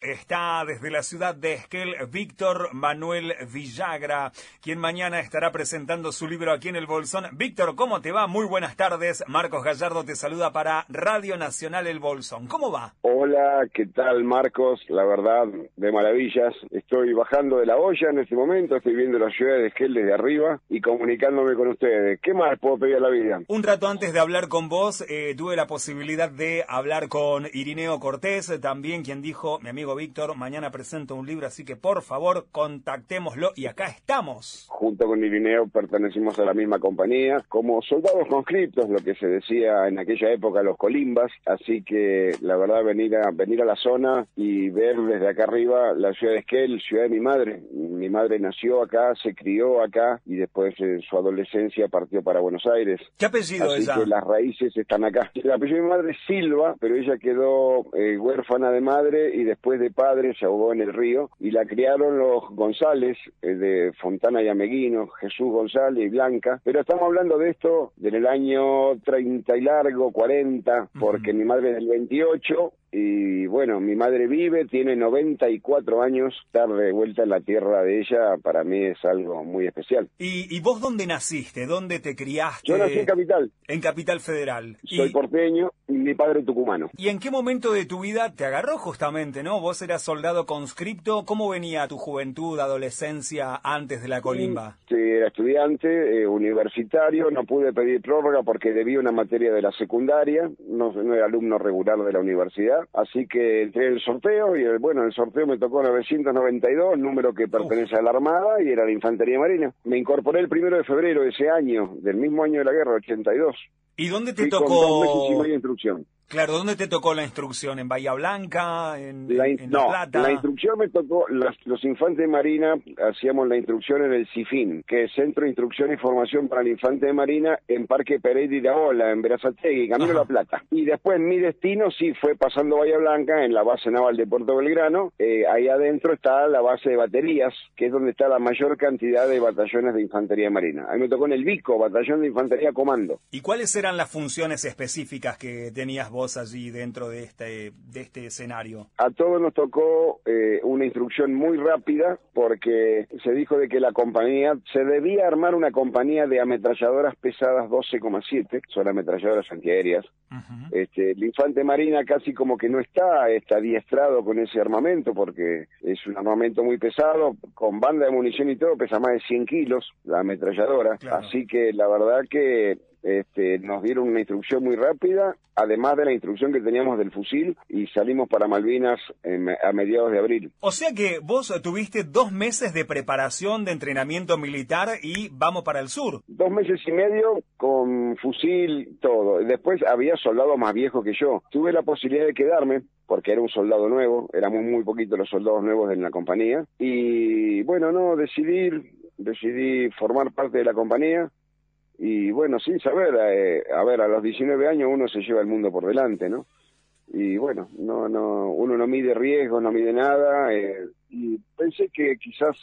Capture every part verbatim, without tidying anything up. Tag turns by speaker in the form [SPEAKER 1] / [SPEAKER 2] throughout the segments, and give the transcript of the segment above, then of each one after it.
[SPEAKER 1] está desde la ciudad de Esquel Víctor Manuel Villagra, quien mañana estará presentando su libro aquí en El Bolsón. Víctor, ¿cómo te va? Muy buenas tardes. Marcos Gallardo te saluda para Radio Nacional El Bolsón. ¿Cómo va?
[SPEAKER 2] Hola, ¿qué tal, Marcos? La verdad, de maravillas. Estoy bajando de la olla en este momento, estoy viendo la ciudad de Esquel desde arriba y comunicándome con ustedes. ¿Qué más puedo pedir a la vida?
[SPEAKER 1] Un rato antes de hablar con vos, eh, tuve la posibilidad de hablar con Irineo Cortés, también quien dijo, mi amigo Víctor, mañana presento un libro, así que por favor contactémoslo, y acá estamos.
[SPEAKER 2] Junto con Irineo pertenecimos a la misma compañía, como soldados conscriptos, lo que se decía en aquella época los colimbas, así que la verdad venir a, venir a la zona y ver desde acá arriba la ciudad de Esquel, ciudad de mi madre. Mi madre nació acá, se crió acá y después en su adolescencia partió para Buenos Aires.
[SPEAKER 1] ¿Qué apellido
[SPEAKER 2] así
[SPEAKER 1] ella?
[SPEAKER 2] Que las raíces están acá. El apellido de mi madre es Silva, pero ella quedó eh, huérfana de madre y después de padre se ahogó en el río y la criaron los González eh, de Fontana y Ameguino, Jesús González y Blanca, pero estamos hablando de esto en el año treinta y largo, cuarenta, porque uh-huh. Mi madre es del veintiocho. Y bueno, mi madre vive, tiene noventa y cuatro años, estar de vuelta en la tierra de ella para mí es algo muy especial.
[SPEAKER 1] ¿Y, y vos dónde naciste? ¿Dónde te criaste?
[SPEAKER 2] Yo nací en Capital.
[SPEAKER 1] En Capital Federal.
[SPEAKER 2] Soy
[SPEAKER 1] y...
[SPEAKER 2] porteño y mi padre tucumano.
[SPEAKER 1] ¿Y en qué momento de tu vida te agarró justamente, no? Vos eras soldado conscripto, ¿cómo venía tu juventud, adolescencia antes de la colimba?
[SPEAKER 2] Sí, era estudiante, eh, universitario, no pude pedir prórroga porque debía una materia de la secundaria, no, no era alumno regular de la universidad. Así que entré en el sorteo y el, bueno, el sorteo me tocó novecientos noventa y dos, número que pertenece Uf. a la Armada y era la Infantería Marina. Me incorporé el primero de febrero de ese año, del mismo año de la guerra, ochenta y dos.
[SPEAKER 1] ¿Y dónde te
[SPEAKER 2] Fui
[SPEAKER 1] tocó?
[SPEAKER 2] Con dos meses y medio de instrucción.
[SPEAKER 1] Claro, ¿dónde te tocó la instrucción? ¿En Bahía Blanca? ¿En,
[SPEAKER 2] la in...
[SPEAKER 1] en
[SPEAKER 2] no,
[SPEAKER 1] La Plata?
[SPEAKER 2] La instrucción me tocó, los, los infantes de Marina hacíamos la instrucción en el CIFIN, que es Centro de Instrucción y Formación para el Infante de Marina, en Parque Pereira y Iraola, en Berazategui, Camino Ajá. La Plata. Y después mi destino sí fue pasando Bahía Blanca, en la base naval de Puerto Belgrano. Eh, ahí adentro está la base de baterías, que es donde está la mayor cantidad de batallones de Infantería de Marina. Ahí me tocó en el Vico, Batallón de Infantería Comando.
[SPEAKER 1] ¿Y cuáles eran las funciones específicas que tenías vos allí dentro de este de este escenario?
[SPEAKER 2] A todos nos tocó eh, una instrucción muy rápida porque se dijo de que la compañía, se debía armar una compañía de ametralladoras pesadas doce coma siete, son ametralladoras antiaéreas. Uh-huh. Este, el Infante Marina casi como que no está, está adiestrado con ese armamento porque es un armamento muy pesado, con banda de munición y todo, pesa más de cien kilos la ametralladora, claro. Así que la verdad que Este, nos dieron una instrucción muy rápida, además de la instrucción que teníamos del fusil, y salimos para Malvinas en, a mediados de abril.
[SPEAKER 1] O sea que vos tuviste dos meses de preparación, de entrenamiento militar, y vamos para el sur.
[SPEAKER 2] Dos meses y medio con fusil, todo. Después había soldados más viejos que yo. Tuve la posibilidad de quedarme, porque era un soldado nuevo, éramos muy poquitos los soldados nuevos en la compañía, y bueno, no, decidí, decidí formar parte de la compañía. Y bueno, sin saber, eh, a ver, a los diecinueve años uno se lleva el mundo por delante, ¿no? Y bueno, no, no, uno no mide riesgos, no mide nada, eh, y pensé que quizás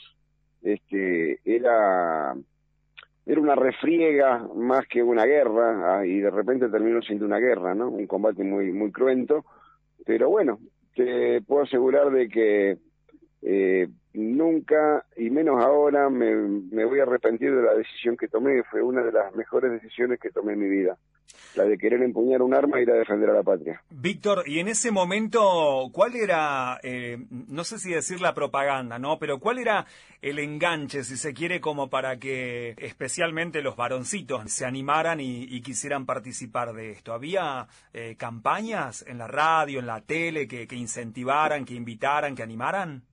[SPEAKER 2] este era era una refriega más que una guerra, ah, y de repente terminó siendo una guerra, ¿no? Un combate muy, muy cruento, pero bueno, te puedo asegurar de que eh, nunca, y menos ahora, me, me voy a arrepentir de la decisión que tomé. Fue una de las mejores decisiones que tomé en mi vida, la de querer empuñar un arma y ir a defender a la patria.
[SPEAKER 1] Víctor, y en ese momento, ¿cuál era, eh, no sé si decir la propaganda, ¿no? Pero ¿cuál era el enganche, si se quiere, como para que especialmente los varoncitos se animaran y, y quisieran participar de esto? ¿Había eh, campañas en la radio, en la tele, que, que incentivaran, que invitaran, que animaran?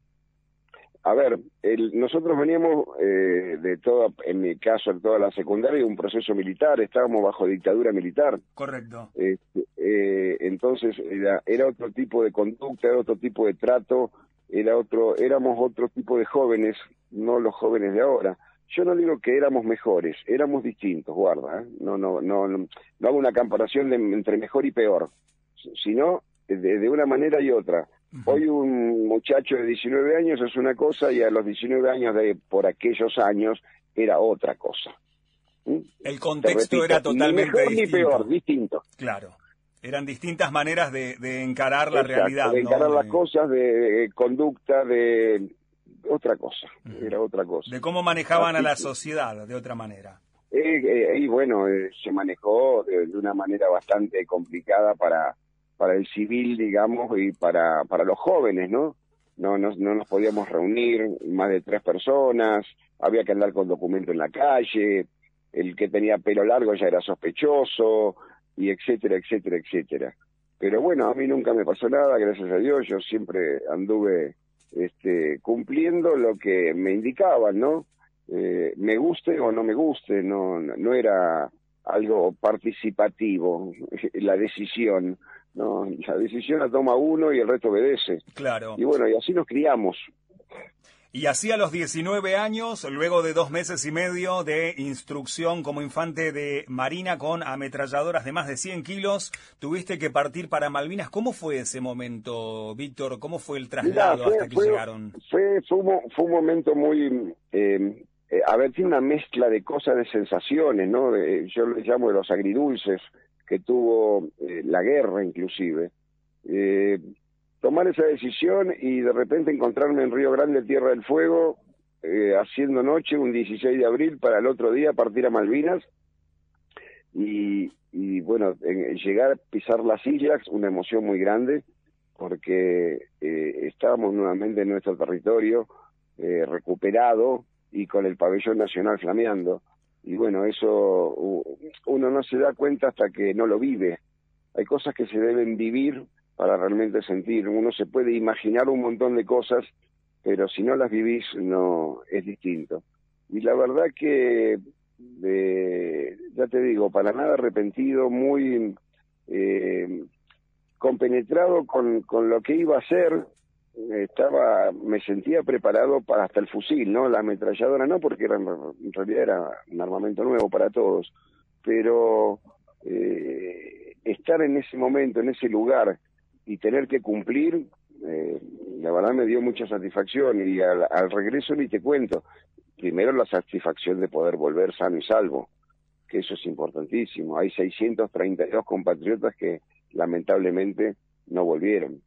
[SPEAKER 2] A ver, el, nosotros veníamos eh, de toda, en mi caso, de toda la secundaria, de un proceso militar, estábamos bajo dictadura militar.
[SPEAKER 1] Correcto.
[SPEAKER 2] Eh, eh, entonces era, era otro tipo de conducta, era otro tipo de trato, era otro, éramos otro tipo de jóvenes, no los jóvenes de ahora. Yo no digo que éramos mejores, éramos distintos, guarda, ¿eh? no, no, no, no, no hago una comparación de, entre mejor y peor, sino de, de una manera y otra. Uh-huh. Hoy un muchacho de diecinueve años es una cosa y a los diecinueve años de por aquellos años era otra cosa.
[SPEAKER 1] ¿Mm? El contexto repito, era totalmente
[SPEAKER 2] ni mejor
[SPEAKER 1] distinto.
[SPEAKER 2] Ni peor, distinto.
[SPEAKER 1] Claro. Eran distintas maneras de, de encarar la
[SPEAKER 2] Exacto,
[SPEAKER 1] realidad,
[SPEAKER 2] de encarar
[SPEAKER 1] ¿no?
[SPEAKER 2] las
[SPEAKER 1] De...
[SPEAKER 2] cosas, de, de conducta, de otra cosa, uh-huh. Era otra cosa.
[SPEAKER 1] De cómo manejaban
[SPEAKER 2] Así
[SPEAKER 1] a la
[SPEAKER 2] que,
[SPEAKER 1] sociedad, de otra manera.
[SPEAKER 2] Eh, eh, y bueno, eh, se manejó de, de una manera bastante complicada para, para el civil, digamos, y para, para los jóvenes, ¿no? No, no, no nos podíamos reunir más de tres personas, había que andar con documento en la calle, el que tenía pelo largo ya era sospechoso, y etcétera, etcétera, etcétera. Pero bueno, a mí nunca me pasó nada, gracias a Dios, yo siempre anduve este, cumpliendo lo que me indicaban, ¿no? Eh, me guste o no me guste, no, no era algo participativo, la decisión, no, la decisión la toma uno y el resto obedece.
[SPEAKER 1] Claro.
[SPEAKER 2] Y bueno, y así nos criamos.
[SPEAKER 1] Y así a los diecinueve años, luego de dos meses y medio de instrucción como infante de marina con ametralladoras de más de cien kilos, tuviste que partir para Malvinas. ¿Cómo fue ese momento, Víctor? ¿Cómo fue el traslado Mirá, fue, hasta que
[SPEAKER 2] fue,
[SPEAKER 1] llegaron?
[SPEAKER 2] Fue, fue, un, fue un momento muy... Eh, eh, a ver, tiene una mezcla de cosas, de sensaciones, ¿no? De, yo les llamo de los agridulces que tuvo eh, la guerra, inclusive. Eh, tomar esa decisión y de repente encontrarme en Río Grande, Tierra del Fuego, eh, haciendo noche, un dieciséis de abril, para el otro día partir a Malvinas, y, y bueno, en, llegar a pisar las islas, una emoción muy grande, porque eh, estábamos nuevamente en nuestro territorio, eh, recuperado, y con el pabellón nacional flameando, y bueno, eso uno no se da cuenta hasta que no lo vive. Hay cosas que se deben vivir para realmente sentir. Uno se puede imaginar un montón de cosas, pero si no las vivís, no es distinto. Y la verdad que, eh, ya te digo, para nada arrepentido, muy eh, compenetrado con, con lo que iba a hacer. Estaba, me sentía preparado para hasta el fusil, ¿no? La ametralladora no, porque era, en realidad era un armamento nuevo para todos, pero eh, estar en ese momento, en ese lugar, y tener que cumplir, eh, la verdad me dio mucha satisfacción, y al, al regreso ni te cuento. Primero la satisfacción de poder volver sano y salvo, que eso es importantísimo. Hay seiscientos treinta y dos compatriotas que lamentablemente no volvieron.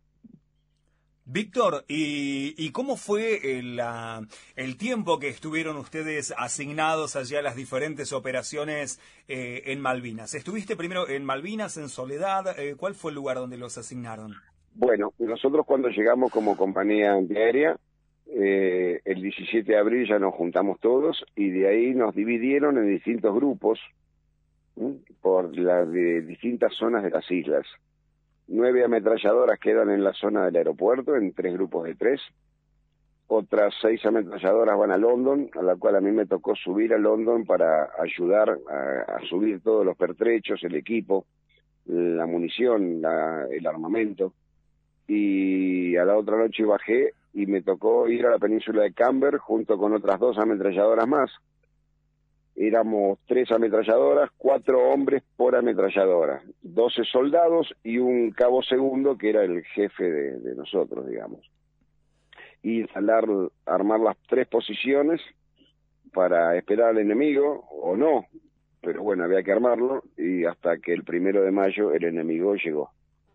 [SPEAKER 1] Víctor, ¿y, y cómo fue el, uh, el tiempo que estuvieron ustedes asignados allá a las diferentes operaciones eh, en Malvinas? ¿Estuviste primero en Malvinas, en Soledad? Eh, ¿Cuál fue el lugar donde los asignaron?
[SPEAKER 2] Bueno, nosotros cuando llegamos como compañía antiaérea, eh, el diecisiete de abril ya nos juntamos todos, y de ahí nos dividieron en distintos grupos, ¿sí? Por las de distintas zonas de las islas. Nueve ametralladoras quedan en la zona del aeropuerto, en tres grupos de tres. Otras seis ametralladoras van a London, a la cual a mí me tocó subir a London para ayudar a, a subir todos los pertrechos, el equipo, la munición, la, el armamento. Y a la otra noche bajé y me tocó ir a la península de Camber junto con otras dos ametralladoras más. Éramos tres ametralladoras, cuatro hombres por ametralladora, doce soldados y un cabo segundo que era el jefe de, de nosotros, digamos. Y instalar, armar las tres posiciones para esperar al enemigo, o no, pero bueno, había que armarlo, y hasta que el primero de mayo el enemigo llegó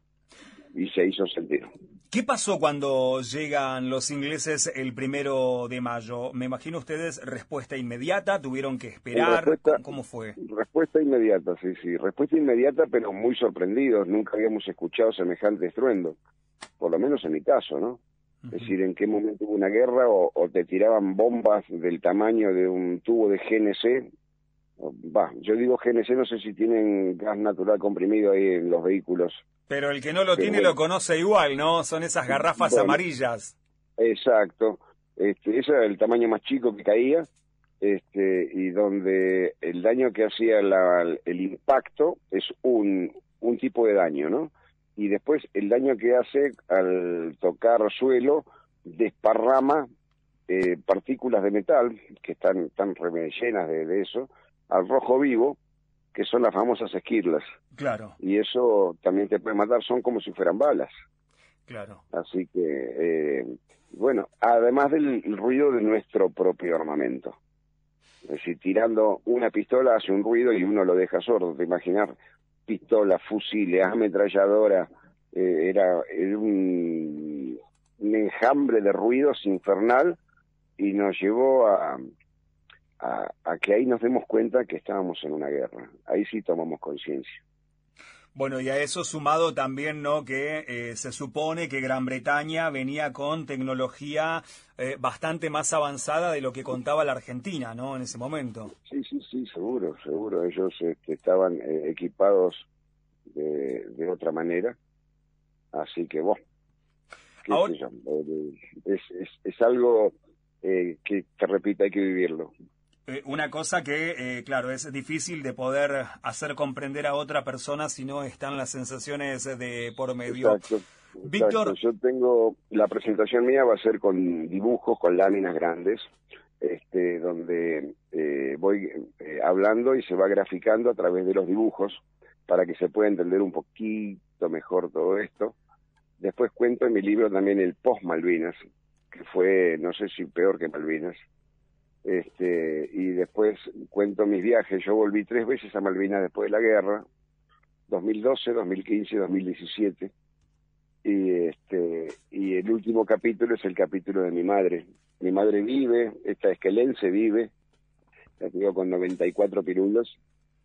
[SPEAKER 2] y se hizo sentir.
[SPEAKER 1] ¿Qué pasó cuando llegan los ingleses el primero de mayo? Me imagino ustedes respuesta inmediata, tuvieron que esperar,
[SPEAKER 2] respuesta,
[SPEAKER 1] ¿cómo fue?
[SPEAKER 2] Respuesta inmediata, sí, sí, respuesta inmediata, pero muy sorprendidos, nunca habíamos escuchado semejante estruendo, por lo menos en mi caso, ¿no? Uh-huh. Es decir, en qué momento hubo una guerra o, o te tiraban bombas del tamaño de un tubo de G N C. Va, yo digo G N C, no sé si tienen gas natural comprimido ahí en los vehículos.
[SPEAKER 1] Pero el que no lo
[SPEAKER 2] Pero
[SPEAKER 1] tiene
[SPEAKER 2] bueno,
[SPEAKER 1] lo conoce igual, ¿no? Son esas garrafas
[SPEAKER 2] bueno,
[SPEAKER 1] amarillas.
[SPEAKER 2] Exacto. Este, ese era el tamaño más chico que caía, este, y donde el daño que hacía la, el impacto es un, un tipo de daño, ¿no? Y después el daño que hace al tocar suelo desparrama eh, partículas de metal, que están, están llenas de, de eso, al rojo vivo, que son las famosas esquirlas.
[SPEAKER 1] Claro.
[SPEAKER 2] Y eso también te puede matar, son como si fueran balas.
[SPEAKER 1] Claro.
[SPEAKER 2] Así que, eh, bueno, además del ruido de nuestro propio armamento. Es decir, tirando una pistola hace un ruido y uno lo deja sordo, te imaginas pistolas, fusiles, ametralladoras, eh, era, era un, un enjambre de ruidos infernal, y nos llevó a, a, a que ahí nos demos cuenta que estábamos en una guerra. Ahí sí tomamos conciencia.
[SPEAKER 1] Bueno, y a eso sumado también, ¿no?, que eh, se supone que Gran Bretaña venía con tecnología eh, bastante más avanzada de lo que contaba la Argentina, ¿no?, en ese momento.
[SPEAKER 2] Sí, sí, sí, seguro, seguro. Ellos este, estaban eh, equipados de, de otra manera. Así que, bueno, qué
[SPEAKER 1] Ahora,
[SPEAKER 2] sé yo. Eh, es, es, es algo eh, que, te repito, hay que vivirlo.
[SPEAKER 1] Eh, una cosa que, eh, claro, es difícil de poder hacer comprender a otra persona si no están las sensaciones de por medio.
[SPEAKER 2] Exacto, exacto.
[SPEAKER 1] Víctor,
[SPEAKER 2] Yo tengo, la presentación mía va a ser con dibujos, con láminas grandes, este, donde eh, voy eh, hablando y se va graficando a través de los dibujos para que se pueda entender un poquito mejor todo esto. Después cuento en mi libro también el post-Malvinas, que fue, no sé si peor que Malvinas. Este, y después cuento mis viajes. Yo volví tres veces a Malvinas después de la guerra, dos mil doce, dos mil quince y dos mil diecisiete. Y, este, y el último capítulo es el capítulo de mi madre. Mi madre vive, esta esquelense vive, la tengo con noventa y cuatro pirulos,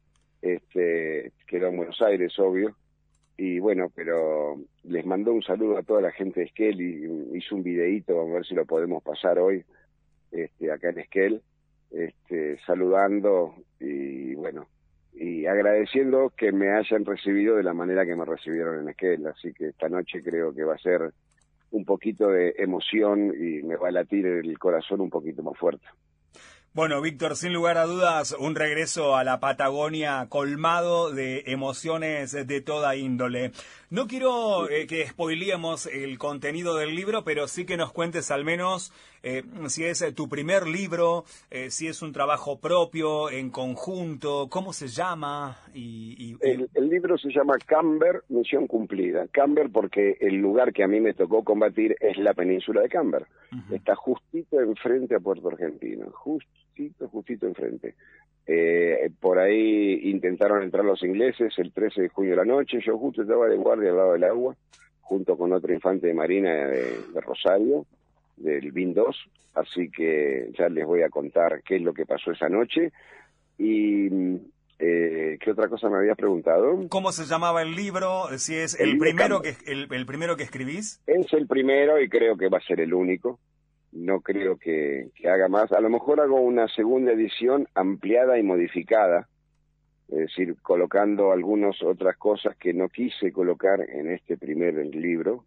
[SPEAKER 2] este, quedó en Buenos Aires, obvio. Y bueno, pero les mandó un saludo a toda la gente de Esquel y hizo un videíto, vamos a ver si lo podemos pasar hoy. Este, acá en Esquel, este, saludando y bueno, y agradeciendo que me hayan recibido de la manera que me recibieron en Esquel. Así que esta noche creo que va a ser un poquito de emoción y me va a latir el corazón un poquito más fuerte.
[SPEAKER 1] Bueno, Víctor, sin lugar a dudas, un regreso a la Patagonia colmado de emociones de toda índole. No quiero eh, que spoileemos el contenido del libro, pero sí que nos cuentes al menos eh, si es tu primer libro, eh, si es un trabajo propio, en conjunto, cómo se llama. y, y, y...
[SPEAKER 2] El, el libro se llama Camber, Misión Cumplida. Camber porque el lugar que a mí me tocó combatir es la península de Camber. Uh-huh. Está justito enfrente a Puerto Argentino, justito, justito enfrente. Eh, por ahí intentaron entrar los ingleses el trece de junio de la noche. Yo justo estaba de guardia al lado del agua, junto con otro infante de marina de, de Rosario, del B I N dos. Así que ya les voy a contar qué es lo que pasó esa noche. Y eh, ¿qué otra cosa me habías preguntado?
[SPEAKER 1] ¿Cómo se llamaba el libro? Si es el, el primero que el, el primero que escribís.
[SPEAKER 2] Es el primero y creo que va a ser el único. No creo que, que haga más. A lo mejor hago una segunda edición ampliada y modificada, es decir, colocando algunas otras cosas que no quise colocar en este primer libro,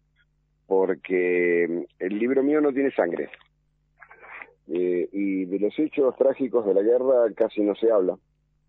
[SPEAKER 2] porque el libro mío no tiene sangre. Eh, y de los hechos trágicos de la guerra casi no se habla,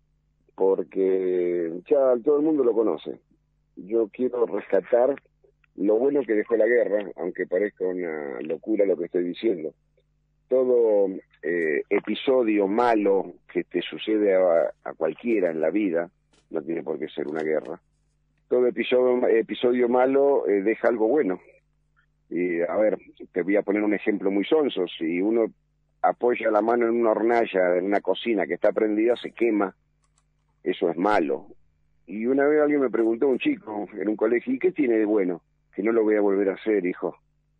[SPEAKER 2] porque ya todo el mundo lo conoce. Yo quiero rescatar lo bueno que dejó la guerra, aunque parezca una locura lo que estoy diciendo. Todo eh, episodio malo que te sucede a, a cualquiera en la vida, no tiene por qué ser una guerra, todo episodio, episodio malo eh, deja algo bueno. Y a ver, te voy a poner un ejemplo muy sonso. Si uno apoya la mano en una hornalla, en una cocina que está prendida, se quema, eso es malo. Y una vez alguien me preguntó, un chico en un colegio, ¿y qué tiene de bueno? Que no lo voy a volver a hacer, hijo.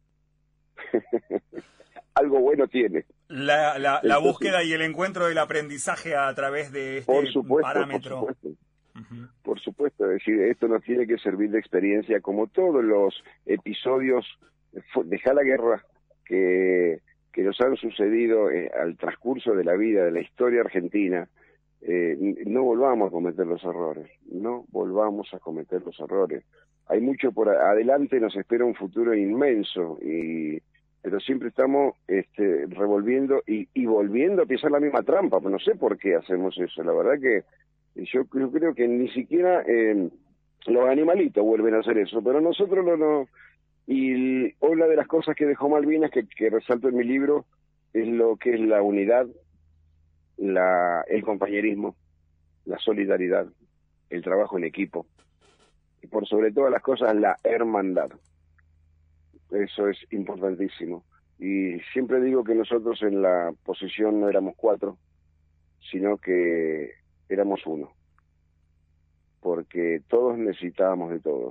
[SPEAKER 2] Algo bueno tiene.
[SPEAKER 1] La, la, la Entonces, búsqueda y el encuentro del aprendizaje a través de este
[SPEAKER 2] por supuesto,
[SPEAKER 1] parámetro.
[SPEAKER 2] Por supuesto. Uh-huh. Por supuesto, es decir, esto nos tiene que servir de experiencia, como todos los episodios de la guerra que, que nos han sucedido eh, al transcurso de la vida, de la historia argentina. Eh, no volvamos a cometer los errores, no volvamos a cometer los errores. Hay mucho por adelante, nos espera un futuro inmenso, y pero siempre estamos este, revolviendo y, y volviendo a pisar la misma trampa. No sé por qué hacemos eso. La verdad que yo, yo creo que ni siquiera eh, los animalitos vuelven a hacer eso, pero nosotros no. no y una de las cosas que dejó Malvinas, que, que resalto en mi libro, es lo que es la unidad, la, el compañerismo, la solidaridad, el trabajo en equipo, y por sobre todas las cosas la hermandad. Eso es importantísimo. Y siempre digo que nosotros en la posición no éramos cuatro, sino que éramos uno. porque todos necesitábamos de todos.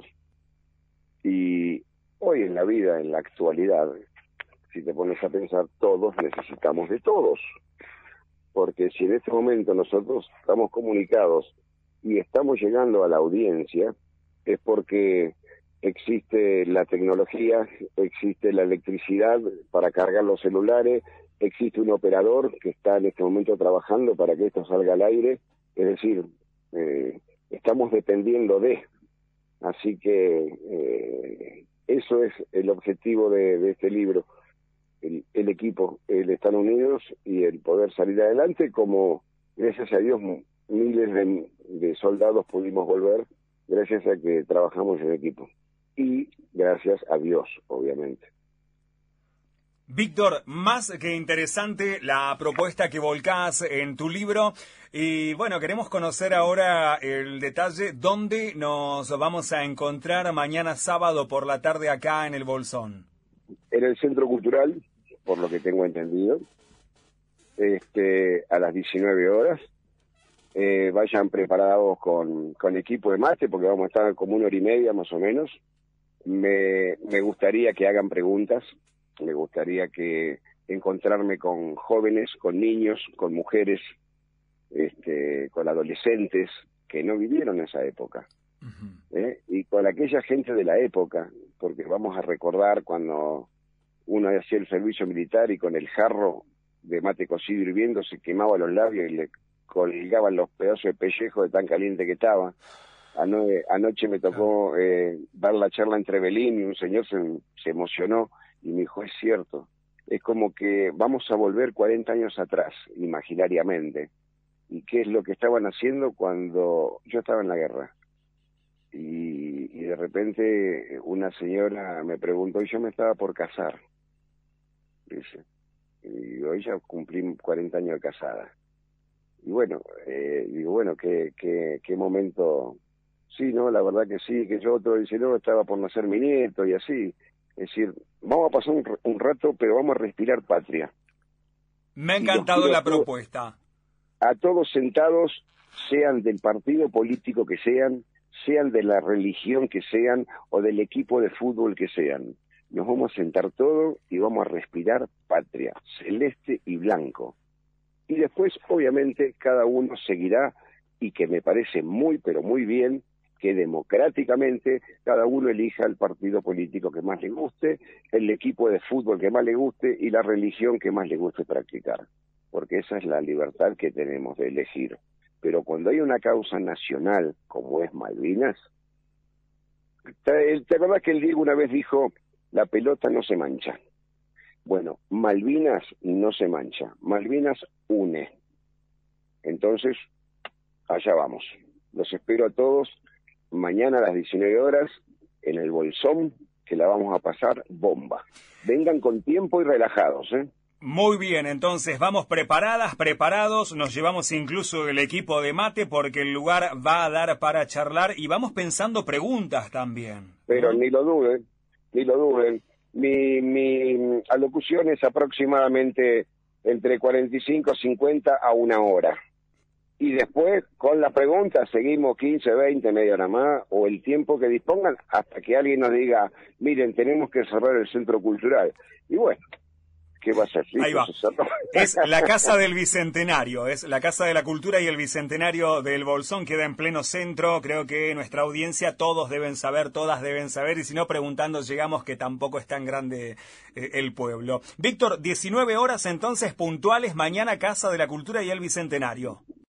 [SPEAKER 2] Y hoy en la vida, en la actualidad, si te pones a pensar, todos necesitamos de todos. Porque si en este momento nosotros estamos comunicados y estamos llegando a la audiencia, es porque existe la tecnología, existe la electricidad para cargar los celulares, existe un operador que está en este momento trabajando para que esto salga al aire, es decir, eh, estamos dependiendo de, así que eh, eso es el objetivo de, de este libro, el, el equipo, el estar unidos y el poder salir adelante, como gracias a Dios miles de, de soldados pudimos volver, gracias a que trabajamos en equipo. Y gracias a Dios, obviamente.
[SPEAKER 1] Víctor, más que interesante la propuesta que volcás en tu libro. Y bueno, queremos conocer ahora el detalle, dónde nos vamos a encontrar mañana sábado por la tarde acá en el Bolsón.
[SPEAKER 2] En el Centro Cultural, por lo que tengo entendido, este, a las diecinueve horas. Eh, vayan preparados con, con equipo de mate, porque vamos a estar como una hora y media más o menos. Me, me gustaría que hagan preguntas, me gustaría que encontrarme con jóvenes, con niños, con mujeres, este, con adolescentes que no vivieron esa época. Uh-huh. ¿eh? Y con aquella gente de la época, porque vamos a recordar cuando uno hacía el servicio militar y con el jarro de mate cocido hirviendo se quemaba los labios y le colgaban los pedazos de pellejo de tan caliente que estaba. Ano, anoche me tocó eh, dar la charla entre Belín y un señor se, se emocionó y me dijo, es cierto, es como que vamos a volver cuarenta años atrás, imaginariamente. ¿Y qué es lo que estaban haciendo cuando yo estaba en la guerra? Y, y de repente una señora me preguntó, y yo me estaba por casar. Dice, y hoy ya cumplí cuarenta años de casada. Y bueno, eh, digo, bueno, qué, qué, qué momento. Sí, no, la verdad que sí, que yo otro dice, no, estaba por nacer mi nieto y así. Es decir, vamos a pasar un, un rato, pero vamos a respirar patria.
[SPEAKER 1] Me ha encantado la propuesta.
[SPEAKER 2] A todos sentados, sean del partido político que sean, sean de la religión que sean o del equipo de fútbol que sean. Nos vamos a sentar todos y vamos a respirar patria, celeste y blanco. Y después, obviamente, cada uno seguirá, y que me parece muy, pero muy bien, que democráticamente cada uno elija el partido político que más le guste, el equipo de fútbol que más le guste y la religión que más le guste practicar. Porque esa es la libertad que tenemos de elegir. Pero cuando hay una causa nacional, como es Malvinas, ¿te, te acuerdas que el Diego una vez dijo, la pelota no se mancha? Bueno, Malvinas no se mancha, Malvinas une. Entonces, allá vamos. Los espero a todos mañana a las diecinueve horas en el Bolsón, que la vamos a pasar bomba. Vengan con tiempo y relajados, ¿eh?
[SPEAKER 1] Muy bien, entonces vamos preparadas, preparados, nos llevamos incluso el equipo de mate porque el lugar va a dar para charlar y vamos pensando preguntas también.
[SPEAKER 2] Pero ¿no? ni lo duden, ni lo duden. Mi, mi alocución es aproximadamente entre cuarenta y cinco, cincuenta a una hora. Y después, con la pregunta, seguimos quince, veinte, media hora más, o el tiempo que dispongan, hasta que alguien nos diga, miren, tenemos que cerrar el centro cultural. Y bueno, ¿qué va a ser?
[SPEAKER 1] Ahí va. Es la Casa del Bicentenario, es la Casa de la Cultura y el Bicentenario del Bolsón, queda en pleno centro. Creo que nuestra audiencia, todos deben saber, todas deben saber, y si no, preguntando llegamos, que tampoco es tan grande eh, el pueblo. Víctor, diecinueve horas entonces puntuales, mañana Casa de la Cultura y el Bicentenario.